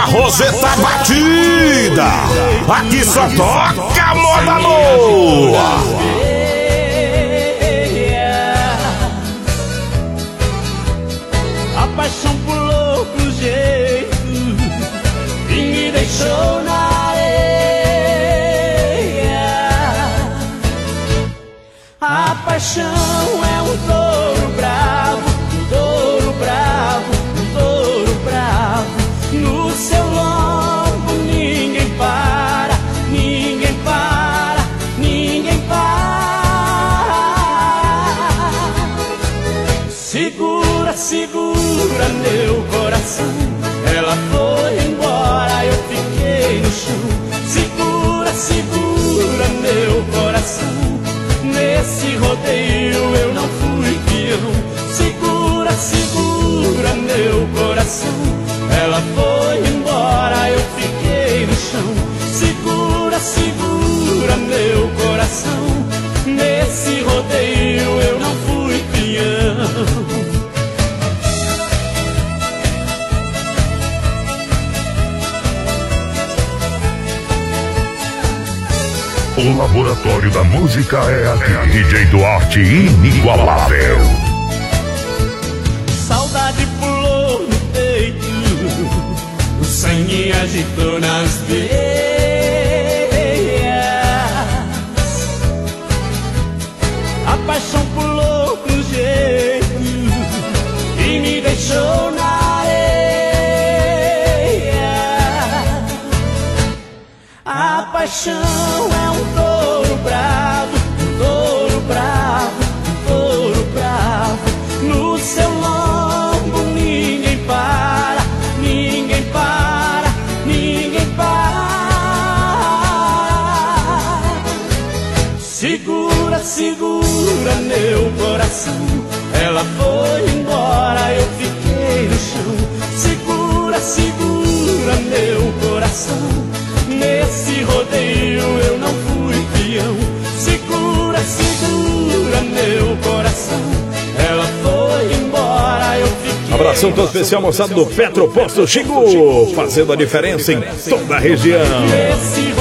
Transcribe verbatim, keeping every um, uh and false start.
Roseta batida. Aqui só toca moda boa. A paixão pulou pro jeito e me deixou na areia. A paixão é um touro bravo, um touro bravo, um touro bravo. No seu lombo ninguém para, ninguém para, ninguém para. Segura, segura meu coração. Ela foi embora, eu fiquei no chão. Segura, segura meu coração. Nesse rodeio eu não fui peão. Segura, segura meu coração. Ela foi embora, eu fiquei no chão. Segura, segura meu coração. Nesse rodeio eu não fui peão. O laboratório da música é aqui. D J Duarte inigualável. Saudade pulou no peito, o sangue agitou nas veias. A paixão pulou pro jeito e me deixou na areia. A paixão é um touro bravo, um touro bravo, um touro bravo. No seu lombo ninguém para, ninguém para, ninguém para. Segura, segura meu coração. Ela foi embora, eu fiquei no chão. Segura, segura meu coração. Nesse rodeio eu não fui peão. Segura, segura meu coração. Ela foi embora, eu fiquei. Abração todo especial, moçada do Petroposto Xingu, fazendo a diferença em toda a região. Nesse